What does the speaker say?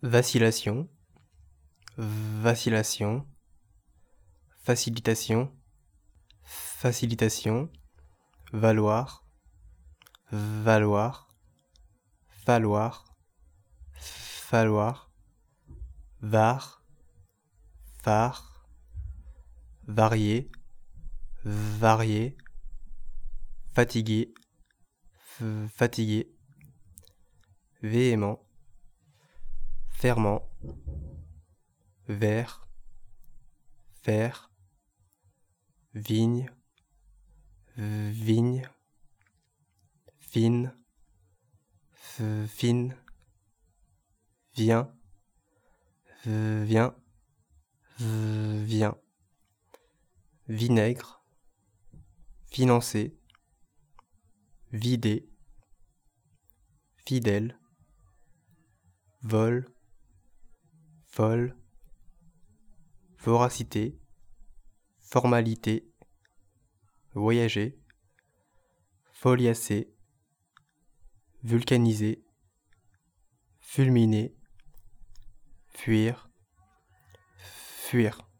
Vacillation, vacillation, facilitation, facilitation, valoir, valoir, falloir, falloir, var, var, varier, varier, fatigué, fatigué, véhément, ferment, vert, faire, vigne, vigne, fine, fine, vient, vient, vient, vinaigre, financer, vider, fidèle, vol, folle, voracité, formalité, voyager, foliacer, vulcaniser, fulminer, fuir, fuir.